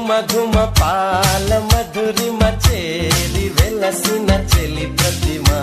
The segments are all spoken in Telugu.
ఘుమ ఘుమ పాల మధురిమ చేరి వెలసిన చెలి ప్రతిమా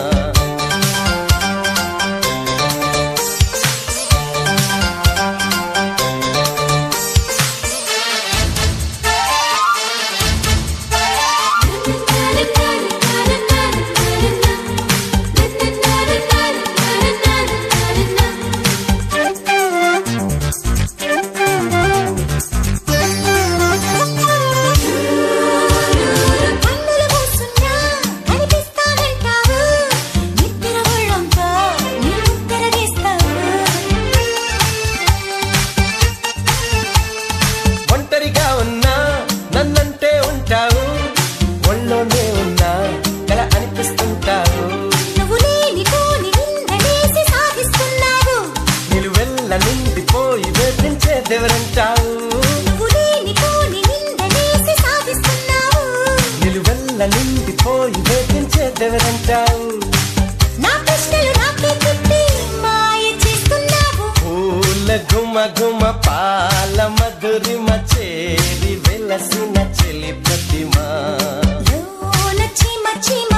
నన్నంటే ఉంటావు ఒళ్ళోనే ఉన్నా కల అనిపిస్తుంటావు నువ్వు లేనిపోని నిందలేసి సాధిస్తున్నావు నిలువెల్ల నిండిపోయి వేధించేదెవరంటావు నువ్వు లేనిపోని నిందలేసి సాధిస్తున్నావు నిలువెల్ల నిండిపోయి వేధించేదెవరంటావు నా ప్రశ్నలు నాకే తిప్పి మాయ చేస్తున్నావు పూల ఘుమ ఘుమ పాల మధురిమ చేరి వెలసిన చెలి ప్రతిమా లోన చీమ చీమ